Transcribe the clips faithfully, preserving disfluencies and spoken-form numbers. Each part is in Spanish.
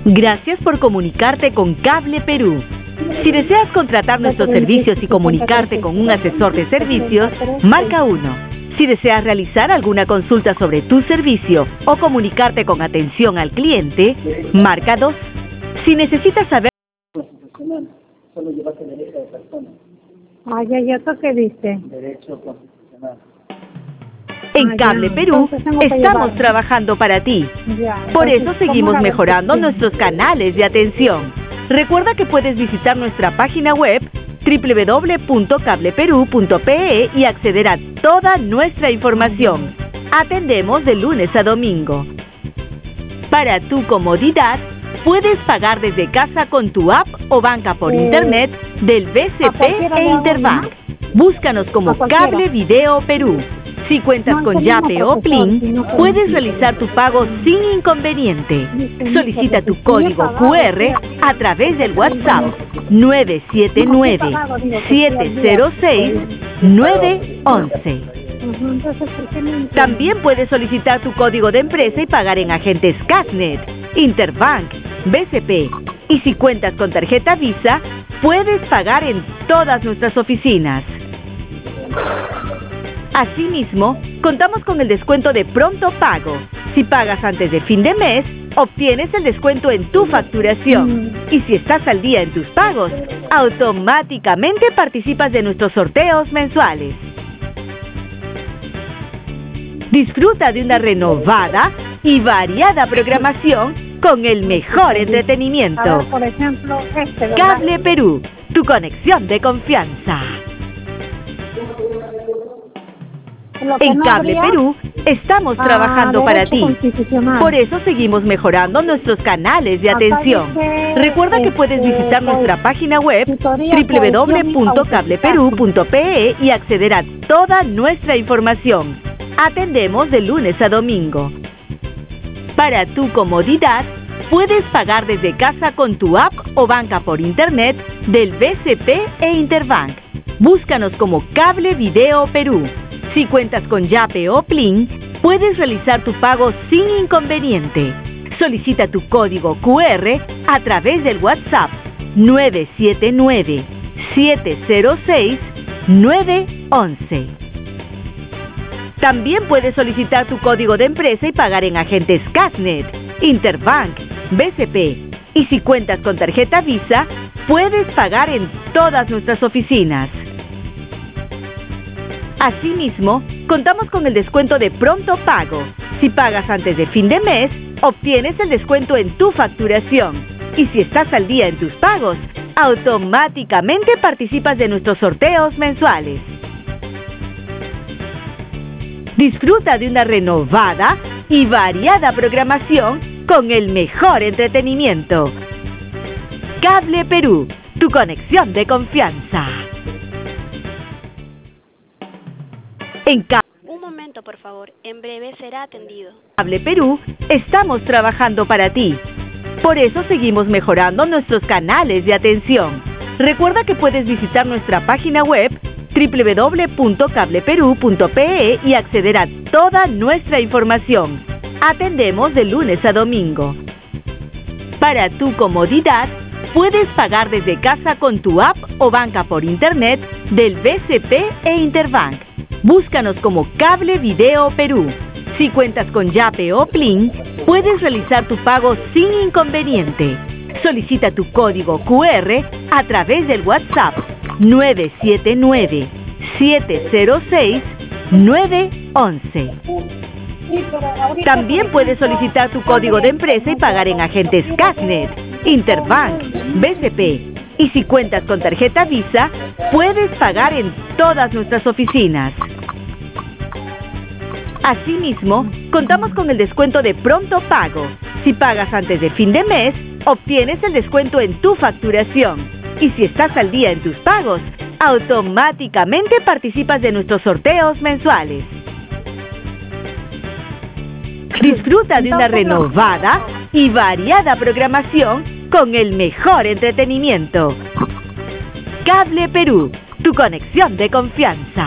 Gracias por comunicarte con Cable Perú. Si deseas contratar nuestros servicios y comunicarte con un asesor de servicios, marca uno. Si deseas realizar alguna consulta sobre tu servicio o comunicarte con atención al cliente, marca dos. Si necesitas saber... Solo llevaste derecho de persona. Ay, ¿y esto qué dice? Derecho constitucional. En Ah, Cable ya. Perú Entonces tengo que estamos llevarlo. trabajando para ti. Ya, Por entonces, eso ¿cómo seguimos la mejorando recepción? nuestros canales de atención. Recuerda que puedes visitar nuestra página web doble u doble u doble u punto cable perú punto pe e y acceder a toda nuestra información. Atendemos de lunes a domingo. Para tu comodidad, puedes pagar desde casa con tu app o banca por Eh, internet del B C ¿a P cualquiera e le hago, Interbank. no? Búscanos como ¿A cualquiera? Cable Video Perú. Si cuentas No, con ese mismo Yape o profesor, Plin, si no con- puedes realizar tu pago sin inconveniente. Dice, Solicita no, tu porque código sí he pagado, cu erre sí. a través del WhatsApp nueve siete nueve, siete cero seis, nueve uno uno. Ujú, entonces, ¿por qué no entiendo? También puedes solicitar tu código de empresa y pagar en agentes Casnet, Interbank, B C P. Y si cuentas con tarjeta Visa, puedes pagar en todas nuestras oficinas. Asimismo, contamos con el descuento de pronto pago. Si pagas antes de fin de mes, obtienes el descuento en tu facturación. Y si estás al día en tus pagos, automáticamente participas de nuestros sorteos mensuales. Disfruta de una renovada y variada programación con el mejor A entretenimiento. ver, por ejemplo, este, ¿verdad? Cable Perú, tu conexión de confianza. Lo que En no Cable habría, Perú estamos ah, trabajando para derecho ti. constitucional. Por eso seguimos mejorando nuestros canales de Acá atención. dice, Recuerda que puedes este, visitar nuestra pues, página web tutoría, doble u doble u doble u punto cohesión y cable perú punto pe e y acceder a toda nuestra información. Atendemos de lunes a domingo. Para tu comodidad, puedes pagar desde casa con tu app o banca por internet del B C P e Interbank. Búscanos como Cable Video Perú. Si cuentas con Yape o Plin, puedes realizar tu pago sin inconveniente. Solicita tu código cu erre a través del WhatsApp nueve siete nueve, siete cero seis, nueve uno uno. También puedes solicitar tu código de empresa y pagar en agentes Casnet, Interbank, B C P. Y si cuentas con tarjeta Visa, puedes pagar en todas nuestras oficinas. Asimismo, contamos con el descuento de pronto pago. Si pagas antes de fin de mes, obtienes el descuento en tu facturación. Y si estás al día en tus pagos, automáticamente participas de nuestros sorteos mensuales. Disfruta de una renovada y variada programación con el mejor entretenimiento. Cable Perú, tu conexión de confianza. En Un momento, por favor. En breve será atendido. Cable Perú estamos trabajando para ti. Por eso seguimos mejorando nuestros canales de atención. Recuerda que puedes visitar nuestra página web doble u doble u doble u punto cable perú punto pe e y acceder a toda nuestra información. Atendemos de lunes a domingo. Para tu comodidad, puedes pagar desde casa con tu app o banca por internet del B C P e Interbank. Búscanos como Cable Video Perú. Si cuentas con Yape o Plin, puedes realizar tu pago sin inconveniente. Solicita tu código cu erre a través del WhatsApp nueve siete nueve, siete cero seis, nueve uno uno. También puedes solicitar tu código de empresa y pagar en agentes Casnet, Interbank, B C P. Y si cuentas con tarjeta Visa, puedes pagar en todas nuestras oficinas. Asimismo, contamos con el descuento de pronto pago. Si pagas antes de fin de mes, obtienes el descuento en tu facturación. Y si estás al día en tus pagos, automáticamente participas de nuestros sorteos mensuales. Disfruta de una renovada y variada programación con el mejor entretenimiento. Cable Perú, tu conexión de confianza.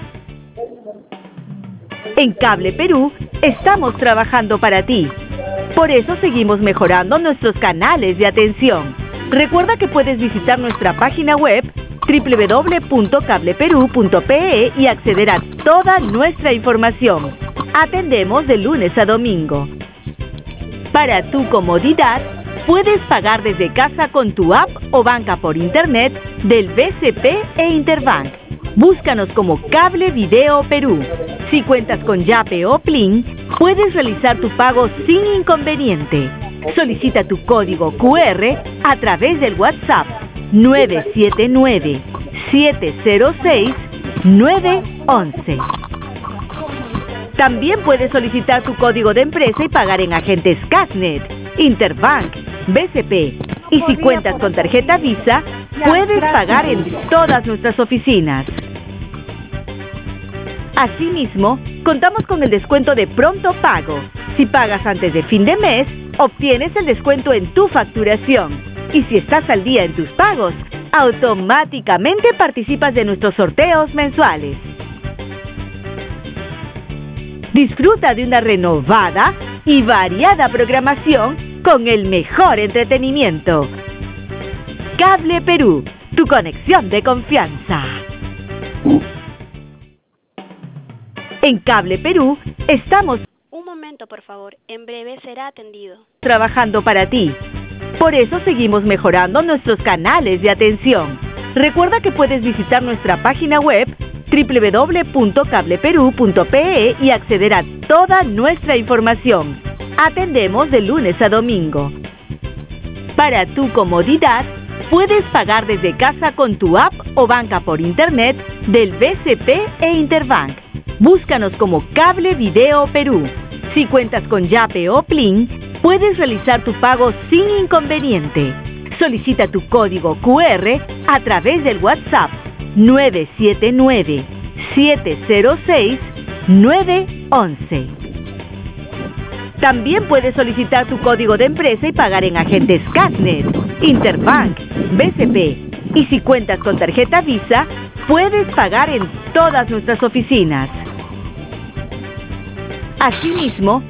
En Cable Perú estamos trabajando para ti. Por eso seguimos mejorando nuestros canales de atención. Recuerda que puedes visitar nuestra página web doble u doble u doble u punto cable perú punto pe e y acceder a toda nuestra información. Atendemos de lunes a domingo. Para tu comodidad, puedes pagar desde casa con tu app o banca por internet del B C P e Interbank. Búscanos como Cable Video Perú. Si cuentas con Yape o Plin, puedes realizar tu pago sin inconveniente. Solicita tu código Q R a través del WhatsApp nueve siete nueve, siete cero seis, nueve once. También puedes solicitar tu código de empresa y pagar en agentes Casnet, Interbank, B C P. Y si cuentas con tarjeta Visa, puedes pagar en todas nuestras oficinas. Asimismo, contamos con el descuento de pronto pago. Si pagas antes de fin de mes, obtienes el descuento en tu facturación. Y si estás al día en tus pagos, automáticamente participas de nuestros sorteos mensuales. Disfruta de una renovada y variada programación con el mejor entretenimiento. Cable Perú, tu conexión de confianza. En Cable Perú estamos Un momento, por favor. En breve será atendido. trabajando para ti. Por eso seguimos mejorando nuestros canales de atención. Recuerda que puedes visitar nuestra página web doble u doble u doble u punto cable perú punto pe e y acceder a toda nuestra información. Atendemos de lunes a domingo. Para tu comodidad, puedes pagar desde casa con tu app o banca por internet del B C P e Interbank. Búscanos como Cable Video Perú. Si cuentas con Yape o Plin, puedes realizar tu pago sin inconveniente. Solicita tu código Q R a través del WhatsApp nueve siete nueve, siete cero seis, nueve once. También puedes solicitar tu código de empresa y pagar en agentes Casnet, Interbank, B C P. Y si cuentas con tarjeta Visa, puedes pagar en todas nuestras oficinas. Asimismo,